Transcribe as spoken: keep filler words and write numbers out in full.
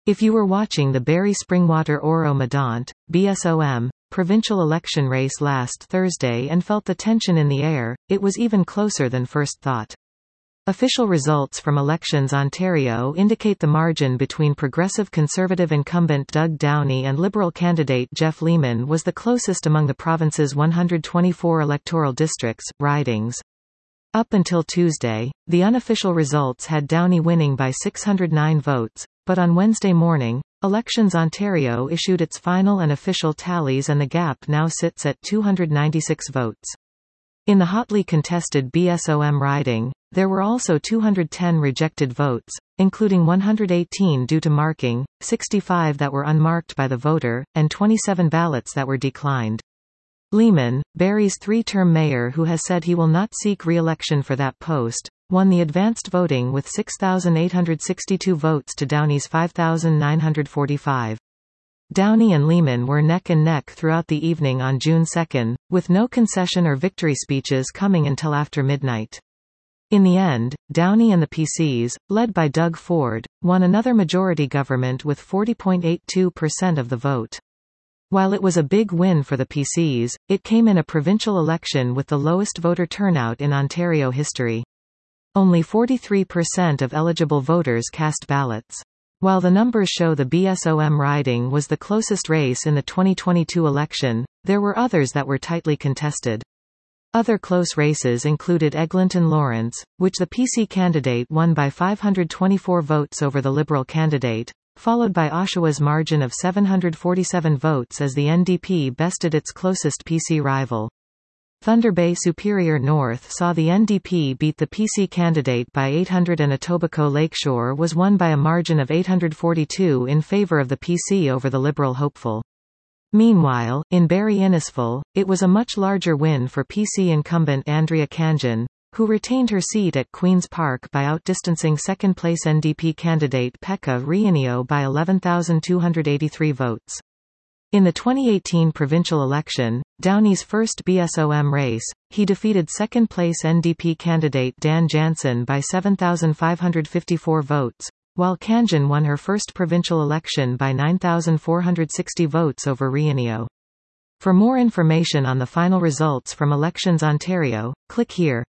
If you were watching the Barrie Springwater Oro Medonte, B S O M, provincial election race last Thursday and felt the tension in the air, it was even closer than first thought. Official results from Elections Ontario indicate the margin between Progressive Conservative incumbent Doug Downey and Liberal candidate Jeff Leman was the closest among the province's one hundred twenty-four electoral districts, ridings. Up until Tuesday, the unofficial results had Downey winning by six hundred nine votes, but on Wednesday morning, Elections Ontario issued its final and official tallies and the gap now sits at two hundred ninety-six votes. In the hotly contested B S O M riding, there were also two hundred ten rejected votes, including one hundred eighteen due to marking, sixty-five that were unmarked by the voter, and twenty-seven ballots that were declined. Leman, Barrie's three-term mayor who has said he will not seek re-election for that post, won the advanced voting with six thousand eight hundred sixty-two votes to Downey's five thousand nine hundred forty-five. Downey and Leman were neck and neck throughout the evening on June second, with no concession or victory speeches coming until after midnight. In the end, Downey and the P Cs, led by Doug Ford, won another majority government with forty point eight two percent of the vote. While it was a big win for the P Cs, it came in a provincial election with the lowest voter turnout in Ontario history. Only forty-three percent of eligible voters cast ballots. While the numbers show the B S O M riding was the closest race in the twenty twenty-two election, there were others that were tightly contested. Other close races included Eglinton Lawrence, which the P C candidate won by five hundred twenty-four votes over the Liberal candidate, followed by Oshawa's margin of seven hundred forty-seven votes as the N D P bested its closest P C rival. Thunder Bay Superior North saw the N D P beat the P C candidate by eight hundred and Etobicoke Lakeshore was won by a margin of eight hundred forty-two in favour of the P C over the Liberal hopeful. Meanwhile, in Barrie Innisfil, it was a much larger win for P C incumbent Andrea Kangin, who retained her seat at Queen's Park by outdistancing second-place N D P candidate Pekka Riinio by eleven thousand two hundred eighty-three votes. In the twenty eighteen provincial election, Downey's first B S O M race, he defeated second-place N D P candidate Dan Jansen by seven thousand five hundred fifty-four votes, while Kangin won her first provincial election by nine thousand four hundred sixty votes over Riinio. For more information on the final results from Elections Ontario, click here.